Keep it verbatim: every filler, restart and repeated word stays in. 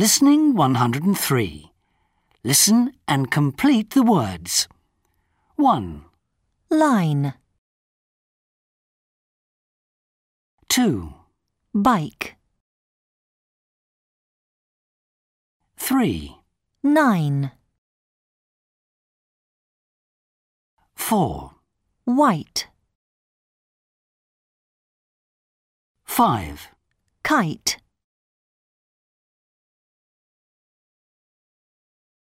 Listening one hundred and three. Listen and complete the words. one. Line. two. Bike. three. Nine. four. White. five. Kite.